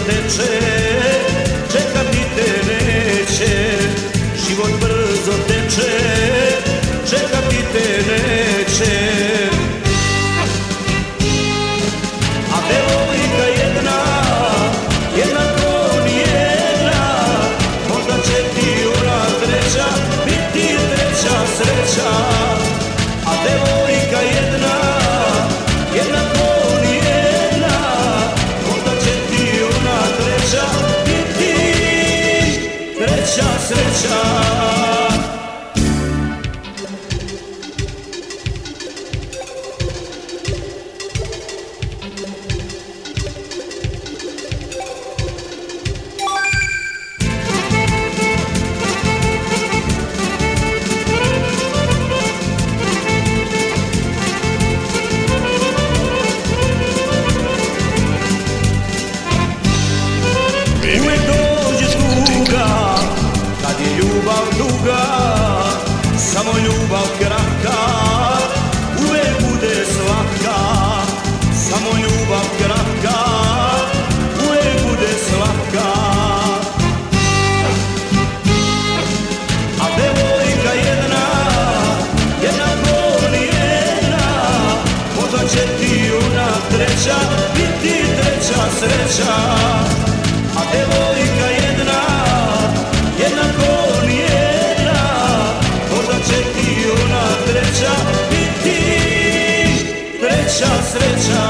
teče, čekati te neće. Život brzo teče, čekati te neće. A devojka jedna, jednako nijedna, možda će ti ona treća biti treća sreća. A devojka jedna, jednako nijedna, možda će ti ona treća biti treća sreća. Uvijek dođe tuga, kad je ljubav duga, samo ljubav kratka, uvijek bude slatka. Samo ljubav kratka, uvijek bude slatka. A devojka jedna, jednako nijedna, možda će ti ona treća biti treća sreća. A devojka jedna, jednako nijedna, možda će ti ona treća biti treća sreća.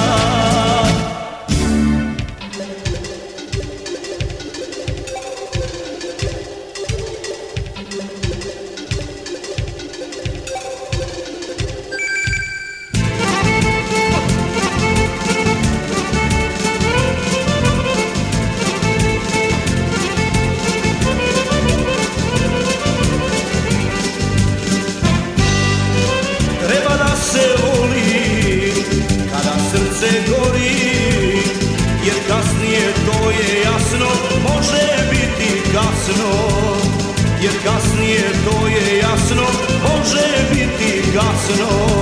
Treba da se voli kada srce gori, jer kasnije to je jasno, može biti kasno. Jer kasnije to je jasno, može biti kasno.